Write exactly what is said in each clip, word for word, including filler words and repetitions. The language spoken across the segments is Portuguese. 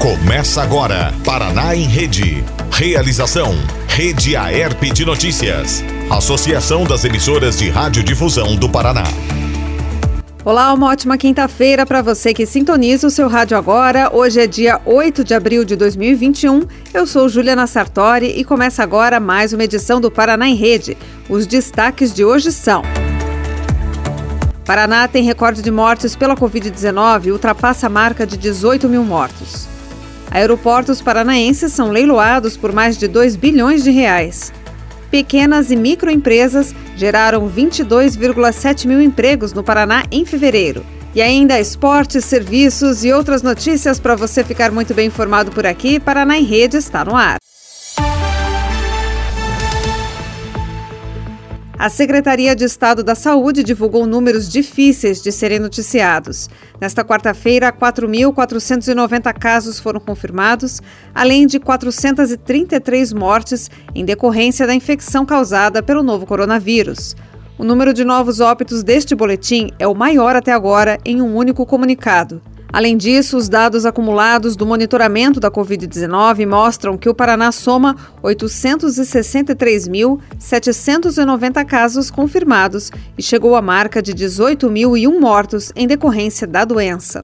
Começa agora, Paraná em Rede. Realização, Rede Aerp de Notícias. Associação das Emissoras de Radiodifusão do Paraná. Olá, uma ótima quinta-feira para você que sintoniza o seu rádio agora. Hoje é dia oito de abril de dois mil e vinte e um. Eu sou Juliana Sartori e começa agora mais uma edição do Paraná em Rede. Os destaques de hoje são: Paraná tem recorde de mortes pela covid dezenove e ultrapassa a marca de dezoito mil mortos. Aeroportos paranaenses são leiloados por mais de dois bilhões de reais. Pequenas e microempresas geraram vinte e dois vírgula sete mil empregos no Paraná em fevereiro. E ainda esportes, serviços e outras notícias para você ficar muito bem informado por aqui. Paraná em Rede está no ar. A Secretaria de Estado da Saúde divulgou números difíceis de serem noticiados. Nesta quarta-feira, quatro mil quatrocentos e noventa casos foram confirmados, além de quatrocentas e trinta e três mortes em decorrência da infecção causada pelo novo coronavírus. O número de novos óbitos deste boletim é o maior até agora em um único comunicado. Além disso, os dados acumulados do monitoramento da covid dezenove mostram que o Paraná soma oitocentos e sessenta e três mil setecentos e noventa casos confirmados e chegou à marca de dezoito mil e um mortos em decorrência da doença.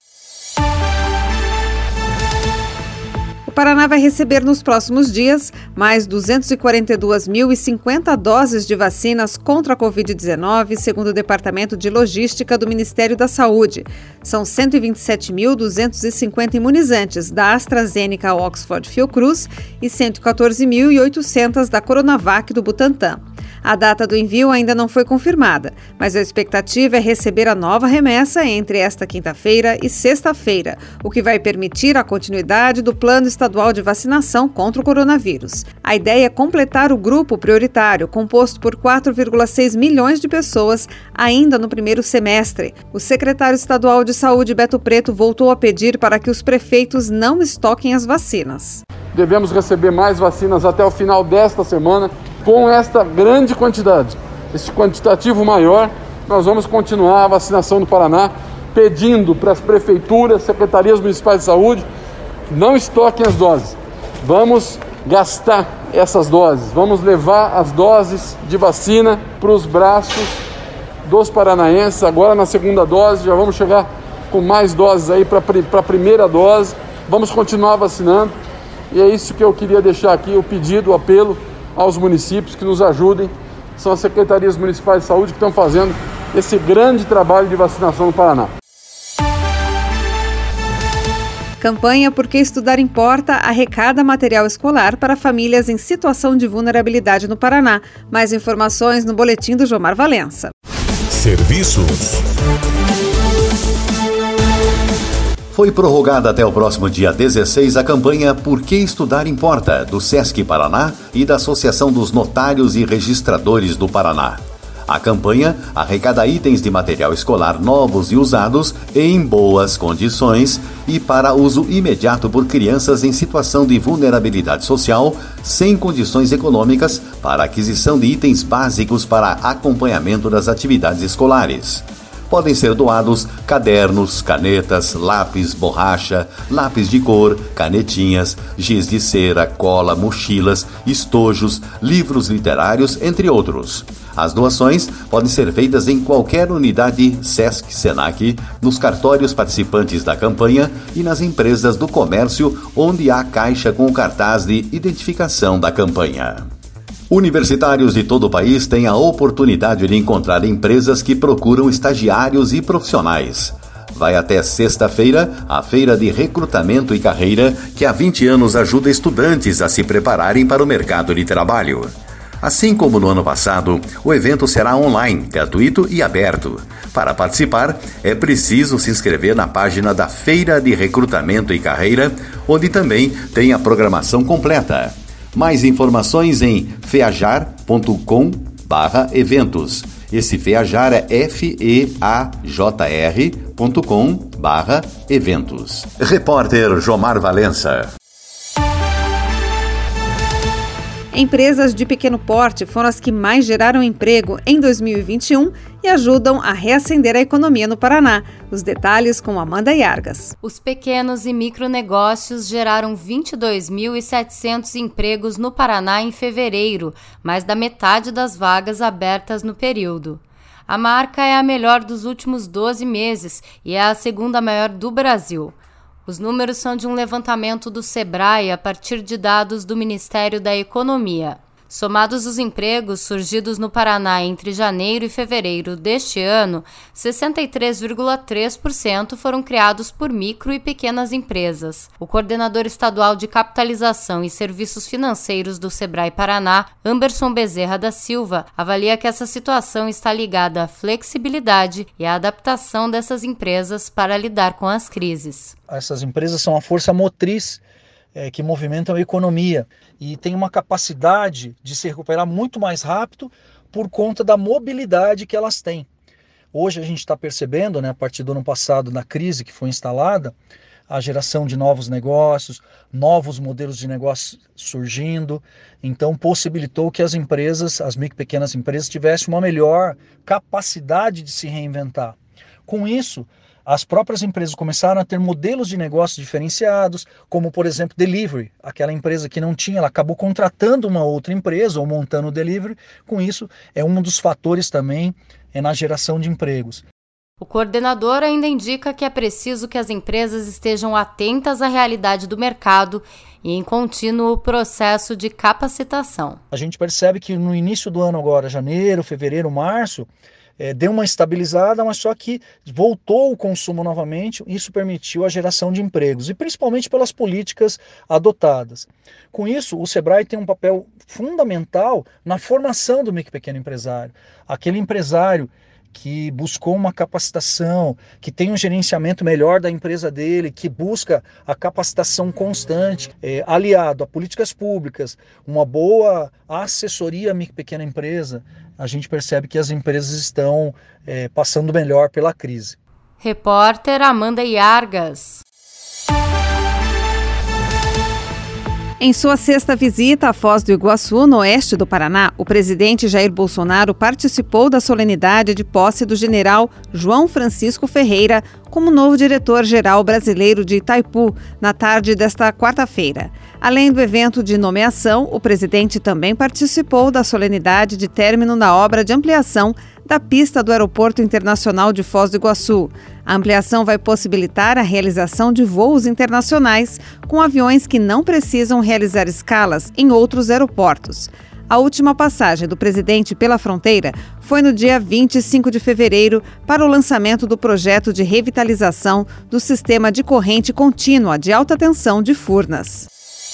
O Paraná vai receber nos próximos dias mais duzentos e quarenta e dois mil e cinquenta doses de vacinas contra a covid dezenove, segundo o Departamento de Logística do Ministério da Saúde. São cento e vinte e sete mil duzentos e cinquenta imunizantes da AstraZeneca Oxford Fiocruz e cento e quatorze mil e oitocentos da Coronavac do Butantan. A data do envio ainda não foi confirmada, mas a expectativa é receber a nova remessa entre esta quinta-feira e sexta-feira, o que vai permitir a continuidade do Plano Estadual de Vacinação contra o coronavírus. A ideia é completar o grupo prioritário, composto por quatro vírgula seis milhões de pessoas, ainda no primeiro semestre. O secretário estadual de Saúde, Beto Preto, voltou a pedir para que os prefeitos não estoquem as vacinas. Devemos receber mais vacinas até o final desta semana. Com esta grande quantidade, este quantitativo maior, nós vamos continuar a vacinação no Paraná, pedindo para as prefeituras, secretarias municipais de saúde, que não estoquem as doses. Vamos gastar essas doses, vamos levar as doses de vacina para os braços dos paranaenses. Agora na segunda dose, já vamos chegar com mais doses aí para a primeira dose. Vamos continuar vacinando e é isso que eu queria deixar aqui, o pedido, o apelo aos municípios que nos ajudem. São as secretarias municipais de saúde que estão fazendo esse grande trabalho de vacinação no Paraná. Campanha Porque Estudar Importa arrecada material escolar para famílias em situação de vulnerabilidade no Paraná. Mais informações no boletim do Jomar Valença. Serviços. Foi prorrogada até o próximo dia dezesseis a campanha Por que Estudar Importa, do Sesc Paraná e da Associação dos Notários e Registradores do Paraná. A campanha arrecada itens de material escolar novos e usados em boas condições e para uso imediato por crianças em situação de vulnerabilidade social, sem condições econômicas, para aquisição de itens básicos para acompanhamento das atividades escolares. Podem ser doados cadernos, canetas, lápis, borracha, lápis de cor, canetinhas, giz de cera, cola, mochilas, estojos, livros literários, entre outros. As doações podem ser feitas em qualquer unidade Sesc Senac, nos cartórios participantes da campanha e nas empresas do comércio onde há caixa com o cartaz de identificação da campanha. Universitários de todo o país têm a oportunidade de encontrar empresas que procuram estagiários e profissionais. Vai até sexta-feira a Feira de Recrutamento e Carreira, que há vinte anos ajuda estudantes a se prepararem para o mercado de trabalho. Assim como no ano passado, o evento será online, gratuito e aberto. Para participar, é preciso se inscrever na página da Feira de Recrutamento e Carreira, onde também tem a programação completa. Mais informações em feajar ponto com barra eventos. Esse Feajar é F E A J R ponto com barra eventos. Repórter Jomar Valença. Empresas de pequeno porte foram as que mais geraram emprego em dois mil e vinte e um e ajudam a reacender a economia no Paraná. Os detalhes com Amanda Yargas. Os pequenos e micronegócios geraram vinte e dois mil e setecentos empregos no Paraná em fevereiro, mais da metade das vagas abertas no período. A marca é a melhor dos últimos doze meses e é a segunda maior do Brasil. Os números são de um levantamento do Sebrae a partir de dados do Ministério da Economia. Somados os empregos surgidos no Paraná entre janeiro e fevereiro deste ano, sessenta e três vírgula três por cento foram criados por micro e pequenas empresas. O coordenador estadual de capitalização e serviços financeiros do Sebrae Paraná, Anderson Bezerra da Silva, avalia que essa situação está ligada à flexibilidade e à adaptação dessas empresas para lidar com as crises. Essas empresas são a força motriz É, que movimentam a economia e tem uma capacidade de se recuperar muito mais rápido por conta da mobilidade que elas têm. Hoje a gente está percebendo, né, a partir do ano passado, na crise que foi instalada, a geração de novos negócios, novos modelos de negócio surgindo, então possibilitou que as empresas, as micro e pequenas empresas, tivessem uma melhor capacidade de se reinventar. Com isso, as próprias empresas começaram a ter modelos de negócios diferenciados, como, por exemplo, delivery. Aquela empresa que não tinha, ela acabou contratando uma outra empresa ou montando o delivery. Com isso, é um dos fatores também é na geração de empregos. O coordenador ainda indica que é preciso que as empresas estejam atentas à realidade do mercado e em contínuo processo de capacitação. A gente percebe que no início do ano agora, janeiro, fevereiro, março, É, deu uma estabilizada, mas só que voltou o consumo novamente, isso permitiu a geração de empregos, e principalmente pelas políticas adotadas. Com isso, o Sebrae tem um papel fundamental na formação do micro e pequeno empresário. Aquele empresário que buscou uma capacitação, que tem um gerenciamento melhor da empresa dele, que busca a capacitação constante, é, aliado a políticas públicas, uma boa assessoria à micro e pequena empresa, a gente percebe que as empresas estão é, passando melhor pela crise. Repórter Amanda Yargas. Em sua sexta visita à Foz do Iguaçu, no oeste do Paraná, o presidente Jair Bolsonaro participou da solenidade de posse do general João Francisco Ferreira como novo diretor-geral brasileiro de Itaipu, na tarde desta quarta-feira. Além do evento de nomeação, o presidente também participou da solenidade de término na obra de ampliação da pista do Aeroporto Internacional de Foz do Iguaçu. A ampliação vai possibilitar a realização de voos internacionais com aviões que não precisam realizar escalas em outros aeroportos. A última passagem do presidente pela fronteira foi no dia vinte e cinco de fevereiro para o lançamento do projeto de revitalização do sistema de corrente contínua de alta tensão de Furnas.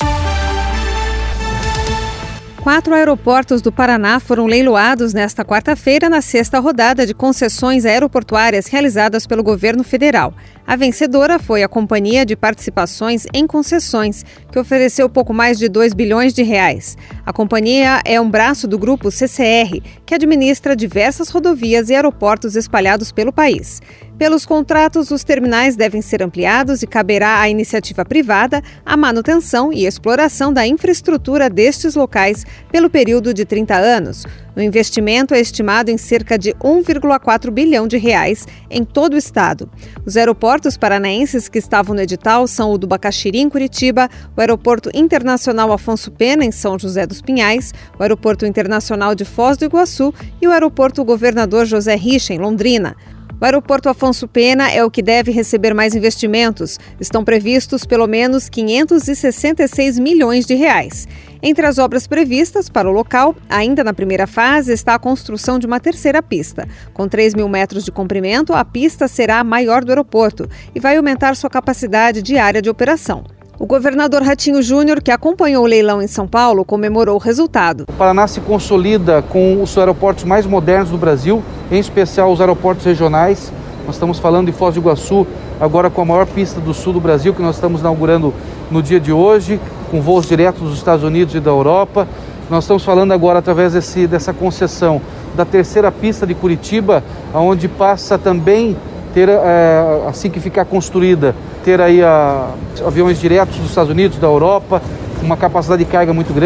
Quatro aeroportos do Paraná foram leiloados nesta quarta-feira na sexta rodada de concessões aeroportuárias realizadas pelo governo federal. A vencedora foi a Companhia de Participações em Concessões, que ofereceu pouco mais de dois bilhões de reais. A companhia é um braço do grupo C C R, que administra diversas rodovias e aeroportos espalhados pelo país. Pelos contratos, os terminais devem ser ampliados e caberá à iniciativa privada a manutenção e exploração da infraestrutura destes locais pelo período de trinta anos. O investimento é estimado em cerca de um vírgula quatro bilhão de reais em todo o estado. Os aeroportos paranaenses que estavam no edital são o do Bacaxiri, em Curitiba, o Aeroporto Internacional Afonso Pena, em São José dos Pinhais, o Aeroporto Internacional de Foz do Iguaçu e o Aeroporto Governador José Richa, em Londrina. O aeroporto Afonso Pena é o que deve receber mais investimentos. Estão previstos pelo menos quinhentos e sessenta e seis milhões de reais. Entre as obras previstas para o local, ainda na primeira fase, está a construção de uma terceira pista. Com três mil metros de comprimento, a pista será a maior do aeroporto e vai aumentar sua capacidade diária de operação. O governador Ratinho Júnior, que acompanhou o leilão em São Paulo, comemorou o resultado. O Paraná se consolida com os aeroportos mais modernos do Brasil, em especial os aeroportos regionais. Nós estamos falando de Foz do Iguaçu, agora com a maior pista do sul do Brasil, que nós estamos inaugurando no dia de hoje, com voos diretos dos Estados Unidos e da Europa. Nós estamos falando agora, através desse, dessa concessão, da terceira pista de Curitiba, onde passa também ter, é, assim que ficar construída, ter aí a, aviões diretos dos Estados Unidos, da Europa, uma capacidade de carga muito grande.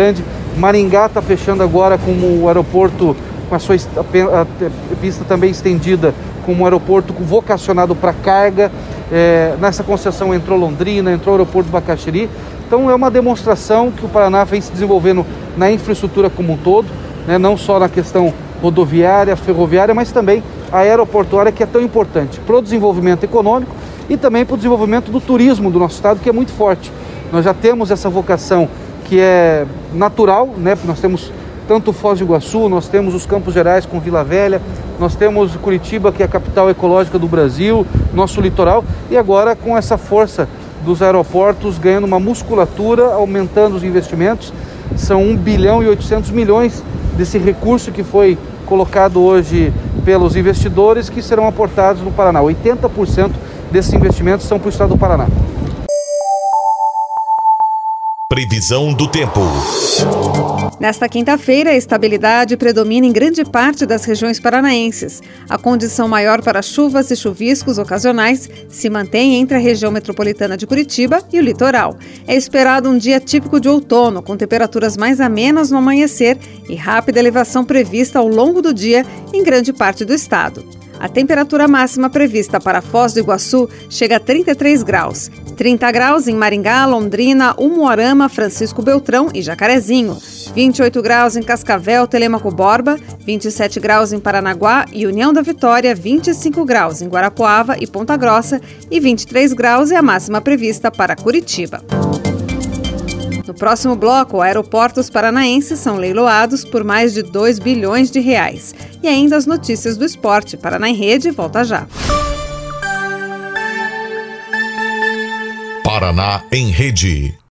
Maringá está fechando agora como o aeroporto, com a sua a, a pista também estendida, como um aeroporto vocacionado para carga. É, nessa concessão entrou Londrina, entrou o aeroporto do Bacaxiri. Então é uma demonstração que o Paraná vem se desenvolvendo na infraestrutura como um todo, né, não só na questão rodoviária, ferroviária, mas também a aeroportuária, que é tão importante para o desenvolvimento econômico e também para o desenvolvimento do turismo do nosso estado, que é muito forte. Nós já temos essa vocação que é natural, né? Nós temos tanto Foz do Iguaçu, nós temos os Campos Gerais com Vila Velha, nós temos Curitiba, que é a capital ecológica do Brasil, nosso litoral, e agora com essa força dos aeroportos ganhando uma musculatura, aumentando os investimentos. São um bilhão e oitocentos milhões desse recurso que foi colocado hoje pelos investidores, que serão aportados no Paraná. oitenta por cento desses investimentos são para o estado do Paraná. Previsão do tempo. Nesta quinta-feira, a estabilidade predomina em grande parte das regiões paranaenses. A condição maior para chuvas e chuviscos ocasionais se mantém entre a região metropolitana de Curitiba e o litoral. É esperado um dia típico de outono, com temperaturas mais amenas no amanhecer e rápida elevação prevista ao longo do dia em grande parte do estado. A temperatura máxima prevista para Foz do Iguaçu chega a trinta e três graus. trinta graus em Maringá, Londrina, Umuarama, Francisco Beltrão e Jacarezinho. vinte e oito graus em Cascavel, Telêmaco Borba. vinte e sete graus em Paranaguá e União da Vitória. vinte e cinco graus em Guarapuava e Ponta Grossa. E vinte e três graus é a máxima prevista para Curitiba. No próximo bloco, aeroportos paranaenses são leiloados por mais de dois bilhões de reais. E ainda as notícias do esporte. Paraná em Rede volta já. Paraná em Rede.